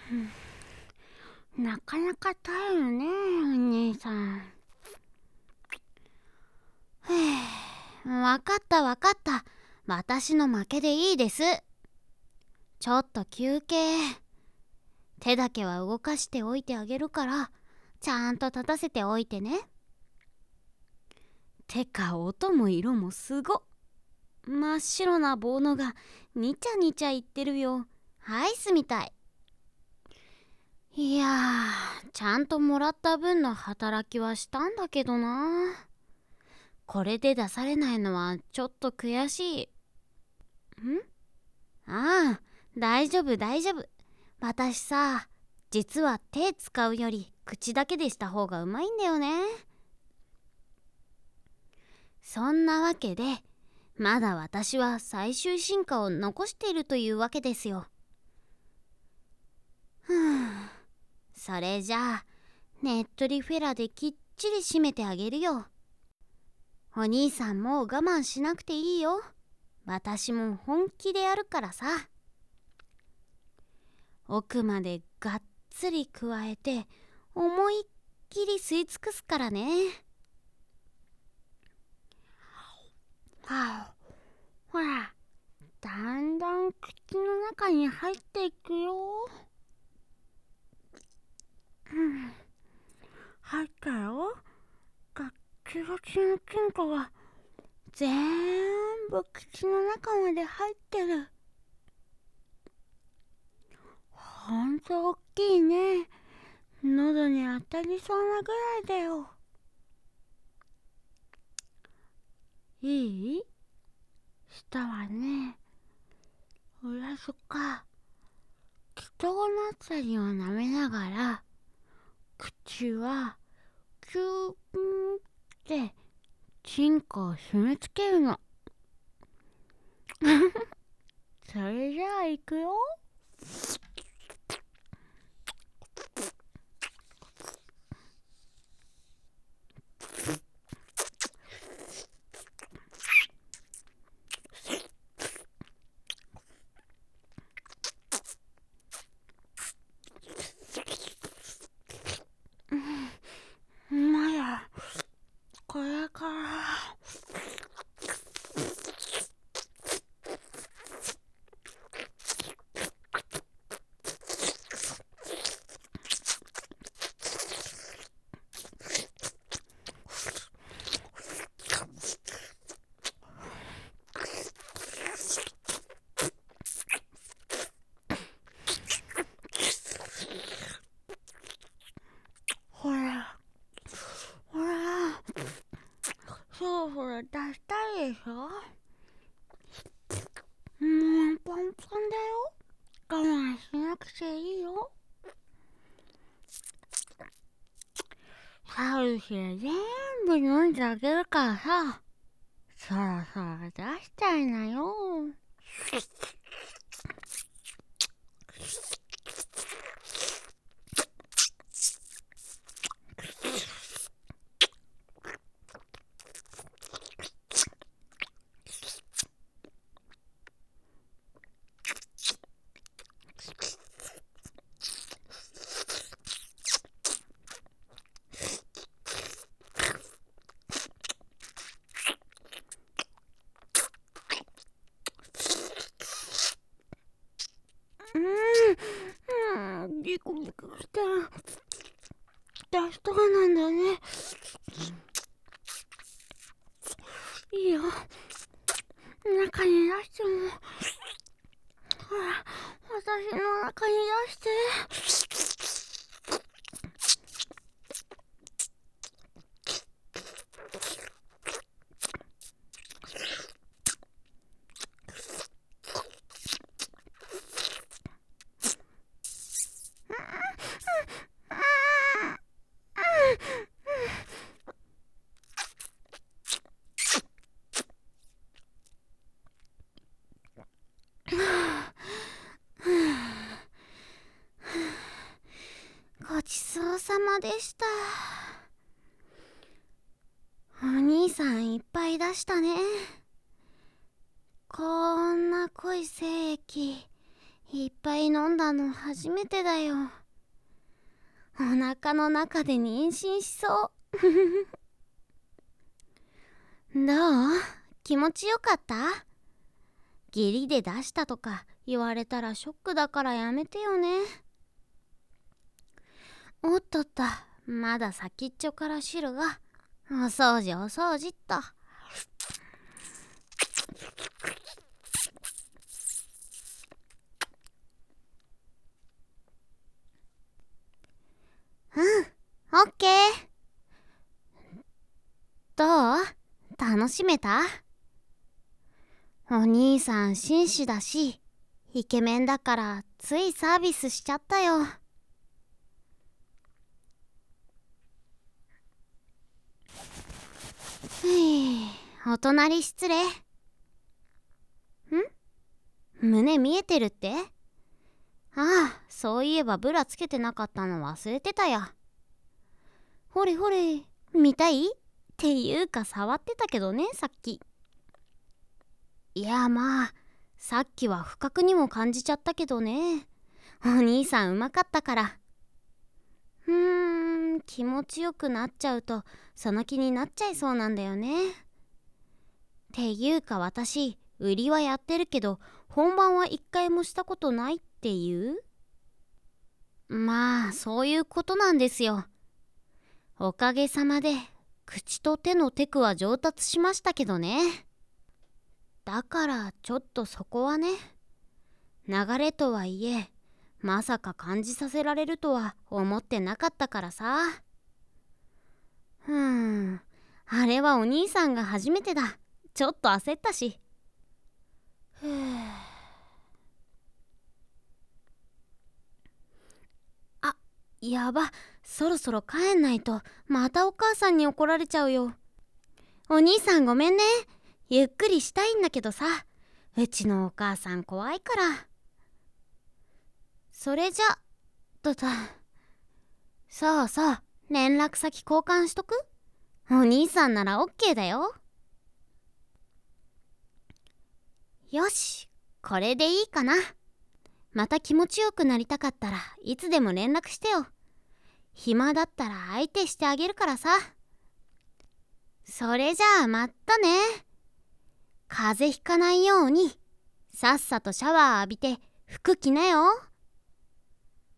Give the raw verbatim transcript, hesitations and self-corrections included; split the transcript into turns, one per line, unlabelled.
なかなか耐えるね、お兄さん。へえ、わかったわかった。私の負けでいいです。ちょっと休憩。手だけは動かしておいてあげるから、ちゃんと立たせておいてね。てか、音も色もすごっ。真っ白な棒のがニチャニチャいってるよ。アイスみたい。いやー、ちゃんともらった分の働きはしたんだけどな。これで出されないのはちょっと悔しい。ん？ああ、大丈夫大丈夫。私さ、実は手使うより口だけでした方がうまいんだよね。そんなわけで、まだ私は最終進化を残しているというわけですよ。ふぅ、それじゃあねっとりフェラできっちり締めてあげるよ。お兄さんもう我慢しなくていいよ。私も本気でやるからさ。奥までがっつりくわえて思いっきり吸い尽くすからね。はあ、ほら、だんだん口の中に入っていくよ。うん、入ったよ。ガッチガチの金庫が全部口の中まで入ってる。ほんとおっきいね。喉に当たりそうなぐらいだよ。いい？舌はね、裏とか人のあたりを舐めながら、口はキューンってチンコを締め付けるの。それじゃあ行くよ。まだこれから。ほらほら、そろそろ出したいでしょ。もうパンパンだよ。我慢しなくていいよ。サウルスで全部飲んであげるからさ、そろそろ出しちゃいなよ。うん、うん、ギコギコして出しとかなんだね。いいよ、中に出しても。ほら、私の中に出して。ごちそうさまでした。お兄さんいっぱい出したね。こんな濃い精液いっぱいぱい飲んだの初めてだよ。お腹の中で妊娠しそう。どう？気持ちよかった？下痢で出したとか言われたらショックだからやめてよね。おっとっと、まだ先っちょから汁が。お掃除お掃除っと。うん、オッケー。どう？楽しめた？お兄さん紳士だし、イケメンだからついサービスしちゃったよ。ふい、お隣失礼。ん？胸見えてるって？ああ、そういえばブラつけてなかったの忘れてたや。ほれほれ、見たい？っていうか触ってたけどね、さっき。いやまあ、さっきは不覚にも感じちゃったけどね。お兄さんうまかったから。うーん、気持ちよくなっちゃうとその気になっちゃいそうなんだよね。っていうか私、売りはやってるけど本番は一回もしたことないっていう？まあそういうことなんですよ。おかげさまで口と手のテクは上達しましたけどね。だからちょっとそこはね。流れとはいえまさか感じさせられるとは思ってなかったからさ。ふーん、あれはお兄さんが初めてだ。ちょっと焦ったし。ふぅ。あ、やば、そろそろ帰んないとまたお母さんに怒られちゃうよ。お兄さんごめんね。ゆっくりしたいんだけどさ、うちのお母さん怖いから。それじゃとた。そうそう、連絡先交換しとく？お兄さんなら オーケー だよ。よし、これでいいかな。また気持ちよくなりたかったらいつでも連絡してよ。暇だったら相手してあげるからさ。それじゃあまたね。風邪ひかないようにさっさとシャワー浴びて服着なよ。